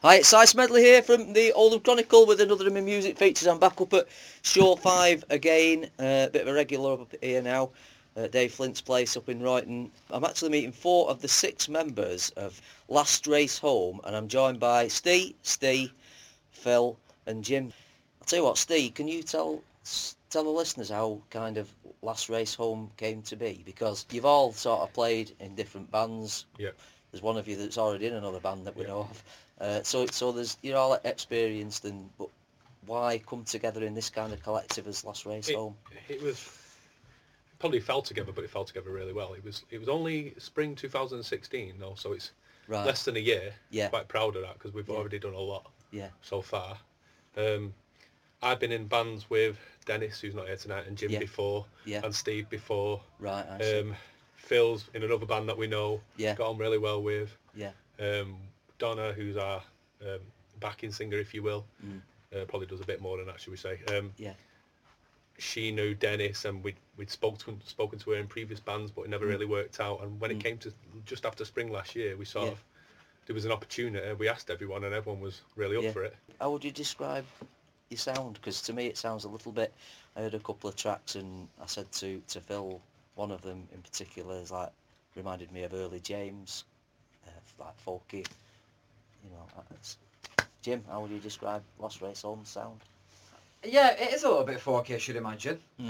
Hi, it's Si Smedley here from the Oldham Chronicle with another of my music features. I'm back up at Show 5 again, a bit of a regular up here now, Dave Flint's place up in Royton. I'm actually meeting 4 of the 6 members of Last Race Home, and I'm joined by Steve, Phil and Jim. I'll tell you what, Steve, can you tell the listeners how kind of Last Race Home came to be? Because you've all sort of played in different bands. Yeah. There's one of you that's already in another band that we know of. So there's, you're all experienced, but why come together in this kind of collective as Last Race Home? It probably fell together, but it fell together really well. It was only spring 2016 though, so it's less than a year. Yeah. Quite proud of that because we've already done a lot. Yeah. So far. I've been in bands with Dennis, who's not here tonight, and Jim before, and Steve before. Right. I see. Phil's in another band that we know. Yeah. Got on really well with. Yeah. Donna, who's our backing singer, if you will, probably does a bit more than that, should we say? Yeah. She knew Dennis, and we'd spoken to her in previous bands, but it never really worked out. And when it came to just after spring last year, we sort of, there was an opportunity. We asked everyone, and everyone was really up for it. How would you describe your sound? Because to me, it sounds a little bit. I heard a couple of tracks, and I said to Phil, one of them in particular is like reminded me of early James, like folky. You know, Jim, how would you describe Last Race Home's sound? Yeah, it is a little bit folky, I should imagine. And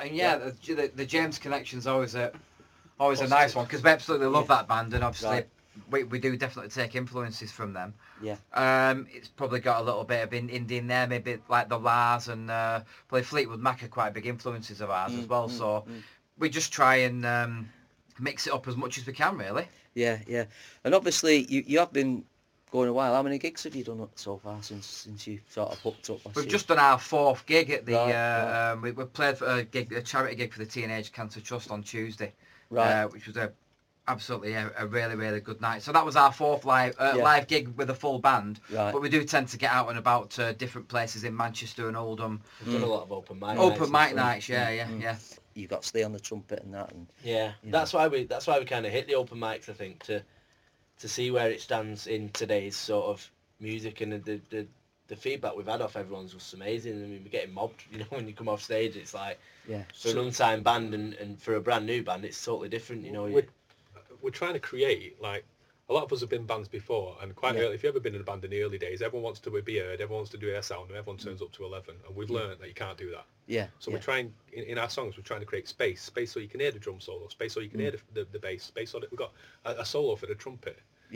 the James connection's always a nice one because we absolutely love that band, and obviously we do definitely take influences from them. Yeah. It's probably got a little bit of indie in there, maybe like the Lars and probably Fleetwood Mac are quite big influences of ours as well. So we just try and mix it up as much as we can, really. Yeah. And obviously you have been going a while. How many gigs have you done so far since you sort of hooked up last year? We've just done our 4th gig at the. We played for a charity gig for the Teenage Cancer Trust on Tuesday, which was absolutely a really, really good night. So that was our 4th live gig with a full band. Right. But we do tend to get out and about to different places in Manchester and Oldham. We've done a lot of open mic nights. Yeah. You got to stay on the trumpet and that, and that's why we kind of hit the open mics, I think, to see where it stands in today's sort of music, and the feedback we've had off everyone's just amazing. I mean, we're getting mobbed, you know, when you come off stage. It's like for an unsigned band and for a brand new band, it's totally different, you know. We're trying to create, like, a lot of us have been bands before, and quite early, if you've ever been in a band in the early days, everyone wants to be heard, everyone wants to do their sound, and everyone turns up to 11, and we've learned that you can't do that. So we're trying, in our songs, we're trying to create space so you can hear the drum solo, space so you can hear the bass, space so that we've got a solo for the trumpet.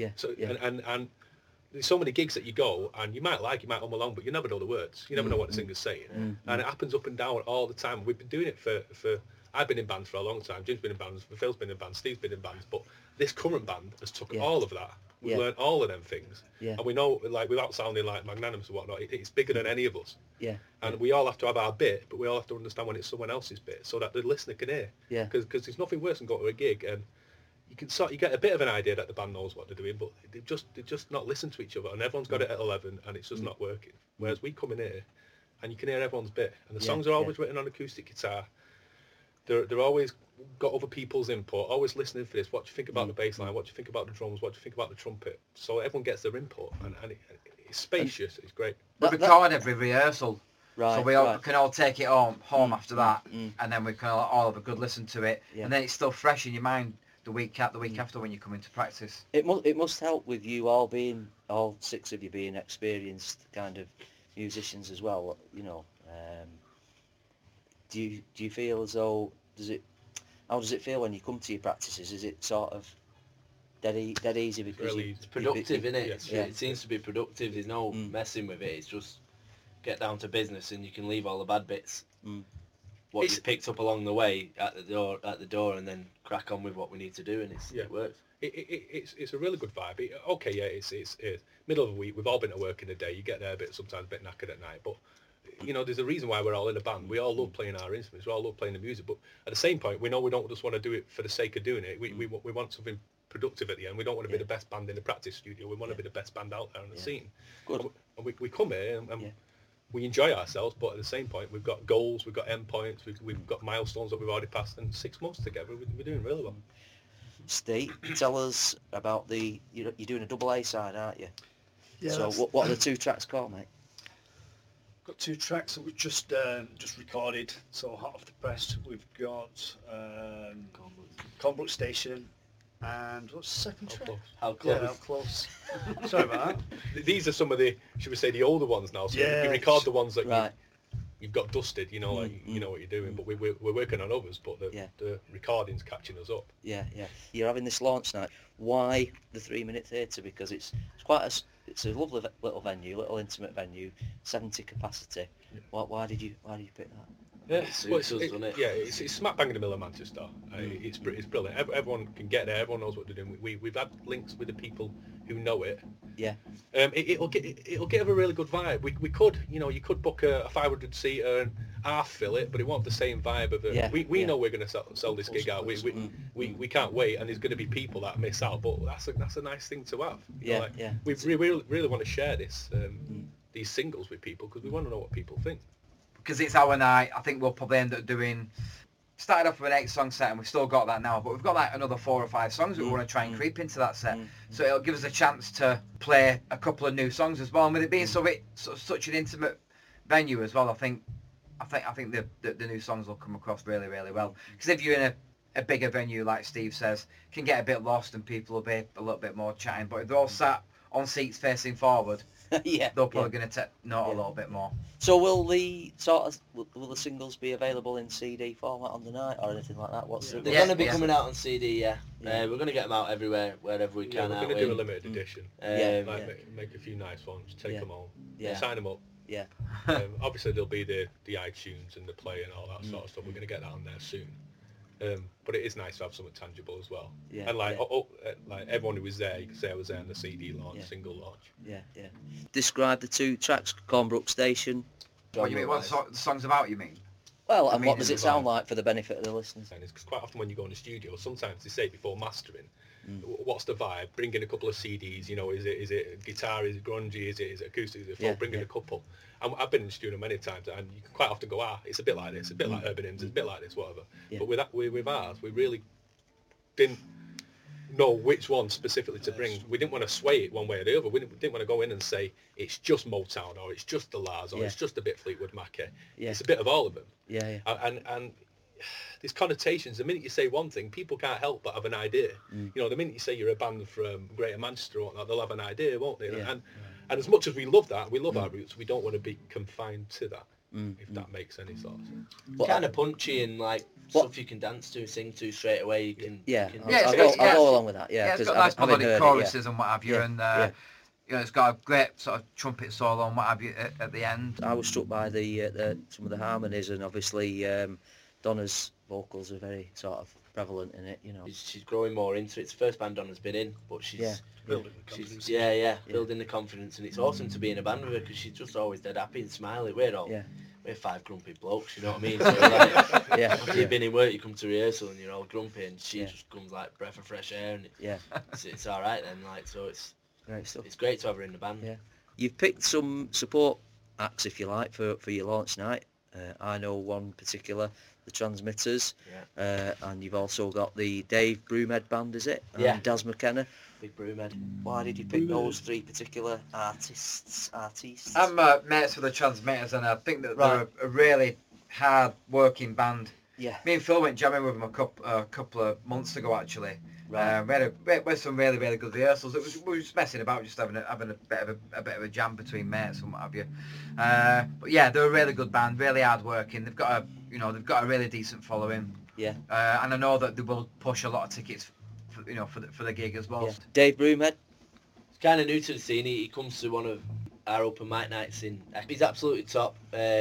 And there's so many gigs that you go, and you might hum along, but you never know the words. You never know what the singer's saying. And it happens up and down all the time. We've been doing it for I've been in bands for a long time. Jim's been in bands, Phil's been in bands, Steve's been in bands. But this current band has took all of that. We've learned all of them things. And we know, like, without sounding like magnanimous or whatnot, it's bigger than any of us. And we all have to have our bit, but we all have to understand when it's someone else's bit, so that the listener can hear. Because there's nothing worse than going to a gig and you get a bit of an idea that the band knows what they're doing, but they just not listen to each other, and everyone's got it at 11, and it's just not working. Whereas we come in here, and you can hear everyone's bit, and the songs are always written on acoustic guitar. They're always got other people's input, always listening for this. What do you think about the bass line? What do you think about the drums? What do you think about the trumpet? So everyone gets their input, and it's spacious. It's great. We record every rehearsal. Right, so we can all take it home after that, and then we can all have a good listen to it, and then it's still fresh in your mind the week after when you come into practice. It must help with you all 6 of you being experienced kind of musicians as well. You know, do you feel as though how does it feel when you come to your practices? Is it sort of dead easy because it's productive, isn't it? It seems to be productive. There's no messing with it. It's just get down to business, and you can leave all the bad bits. What you picked up along the way at the door, and then crack on with what we need to do, and it works. It's a really good vibe. It's middle of the week. We've all been to work in the day. You get there sometimes a bit knackered at night, but you know, there's a reason why we're all in a band. We all love playing our instruments. We all love playing the music, but at the same point, we know we don't just want to do it for the sake of doing it. We want something productive at the end. We don't want to be the best band in the practice studio. We want to be the best band out there on the scene. Good. And we come here and we enjoy ourselves, but at the same point, we've got goals, we've got endpoints, we've got milestones that we've already passed, and 6 months together, we're doing really well. Steve, tell us about you're doing a double A side, aren't you? Yeah, so what are the 2 tracks called, mate? Got 2 tracks that we've just recorded, so hot off the press. We've got Colnbrook Station, and what's the second track? How close? Yeah, How Close. Sorry about that. These are some of the, should we say, the older ones now. So you record the ones that you've got dusted, you know, you know what you're doing. But we're working on others, but the recording's catching us up. Yeah. You're having this launch night. Why the 3-minute theatre? Because it's a lovely little venue, little intimate venue, 70 capacity. Yeah. Why did you pick that? Yeah, it's smack bang in the middle of Manchester. It's brilliant. Everyone can get there. Everyone knows what they're doing. We've had links with the people who know it. Yeah. It'll give a really good vibe. We could, you could book a 500 seater and half fill it, but it won't have the same vibe of it. We know we're going to sell this gig out. We can't wait, and there's going to be people that miss out. But that's a nice thing to have. We really want to share this these singles with people because we want to know what people think. Because it's our night, I think we'll probably end up started off with an 8-song set, and we've still got that now, but we've got like another 4 or 5 songs that we want to try and creep into that set. So it'll give us a chance to play a couple of new songs as well. And with it being such an intimate venue as well, I think the new songs will come across really, really well. Because if you're in a bigger venue, like Steve says, can get a bit lost and people will be a little bit more chatting. But if they're all sat on seats facing forward, they're probably going to note a little bit more. So will the singles be available in CD format on the night or anything like that? They're going to be coming out on CD, we're going to get them out everywhere, wherever we can. We're going to do a limited edition. Make a few nice ones, take them home, sign them up. Yeah. Obviously there'll be the iTunes and the Play and all that sort of stuff. We're going to get that on there soon. But it is nice to have something tangible as well. Yeah, and like everyone who was there, you can say I was there on the CD launch, single launch. Yeah. Describe the 2 tracks, Colnbrook Station. What you mean? What the song's about? You mean? Well, and what does it sound like for the benefit of the listeners? Because quite often when you go in the studio, sometimes they say before mastering, what's the vibe? Bring in a couple of CDs. Is it guitar? Is it grungy? Is it acoustic? Is it folk? Bring in a couple. And I've been in the studio many times, and you can quite often go, it's a bit like this, a bit like Urban Hymns, it's a bit like this, whatever. Yeah. But with ours, we really didn't know which one specifically to bring. We didn't want to sway it one way or the other. We didn't want to go in and say it's just Motown or it's just the Lars or it's just a bit Fleetwood Mac. It's a bit of all of them. And there's connotations. The minute you say one thing, people can't help but have an idea. The minute you say you're a band from Greater Manchester or whatnot, they'll have an idea, won't they? And as much as we love that, we love our roots, we don't want to be confined to that, if that makes any sort of sense. Kind of punchy and stuff you can dance to, sing to straight away. You can. I'll go along with that. It's got nice melodic choruses and what have you, and it's got a great sort of trumpet solo and what have you at the end. I was struck by some of the harmonies, and obviously Donna's vocals are very sort of prevalent in it. She's growing more into it. It's the first band Donna's been in, but she's building the confidence. Building the confidence, and it's awesome to be in a band with her because she's just always dead happy and smiley. We're 5 grumpy blokes, you know what I mean? So after you've been in work, you come to rehearsal and you're all grumpy, and she just comes like breath of fresh air, and it's all right then. So it's great stuff. It's great to have her in the band. Yeah, you've picked some support acts, if you like, for your launch night. I know one particular, the Transmitters, and you've also got the Dave Broomhead Band, is it? And Daz McKenna. Big Broomhead. Why did you pick those 3 particular artists? I'm mates with the Transmitters, and I think that they're a really hard working band. Yeah. Me and Phil went jamming with them a couple of months ago, actually. Right. We had some really, really good rehearsals. We were just messing about, just having a bit of a jam between mates and what have you. But yeah, they're a really good band, really hard working. They've got a really decent following. Yeah. And I know that they will push a lot of tickets, for the gig as well. Yeah. Dave Broomhead. He's kind of new to the scene. He comes to one of our open mic nights he's absolutely top.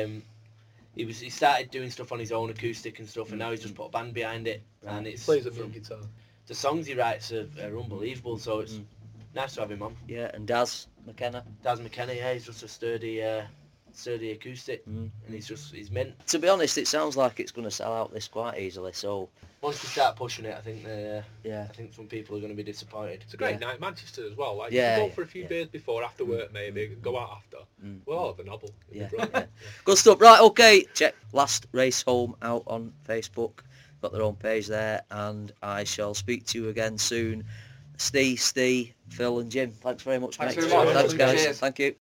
He started doing stuff on his own, acoustic and stuff, and now he's just put a band behind it. Right. And he plays a front guitar. The songs he writes are unbelievable, so it's nice to have him on. Yeah, and Daz McKenna. He's just a sturdy acoustic, and he's mint. To be honest, it sounds like it's going to sell out this quite easily. So once we start pushing it, I think I think some people are going to be disappointed. It's a great night, Manchester as well. You can go for a few beers before, after work maybe, go out after. We'll all have a novel. Good stuff. Right, okay. Check Last Race Home out on Facebook. Got their own page there, and I shall speak to you again soon Steve, Phil and Jim. Thanks very much, mate. Thanks very much. Thanks, guys. Cheers. Thank you.